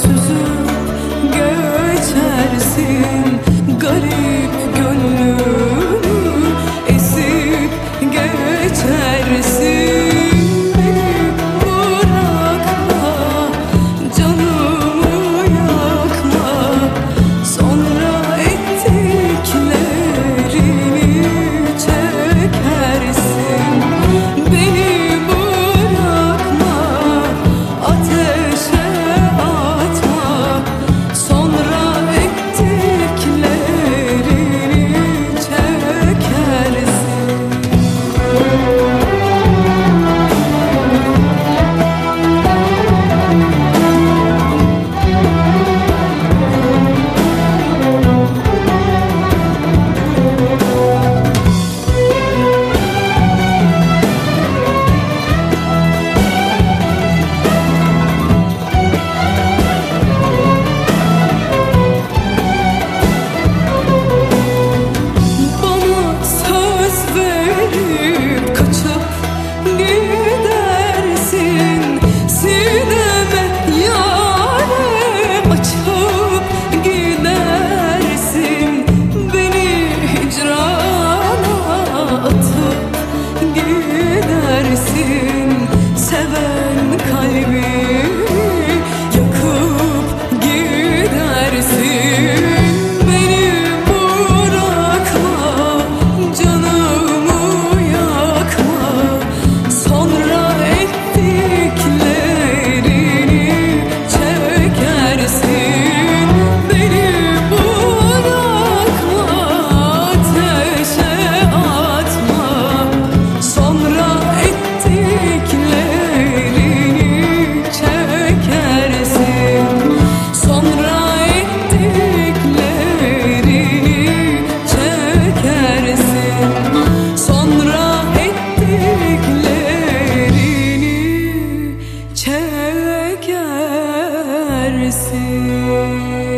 süzüp geçersin. Garip gönlümü ezip geçersin. Beni bırakma, canımı yakma, sonra ettiklerini çekersin. Beni bırakma, ateşe atma, sonra ettiklerini çekersin. Bana söz verip kaçıp gidersin. Sineme yâre açıp gidersin. Beni hicrana atıp gidersin. Seven kalbimi yakıp gidersin. Beni bırakma, canımı yakma, sonra ettiklerini çekersin. Beni bırakma, ateşe atma, sonra ettiklerini çekersin. Sonra ettiklerini çekersin. Sonra ettiklerini çekersin.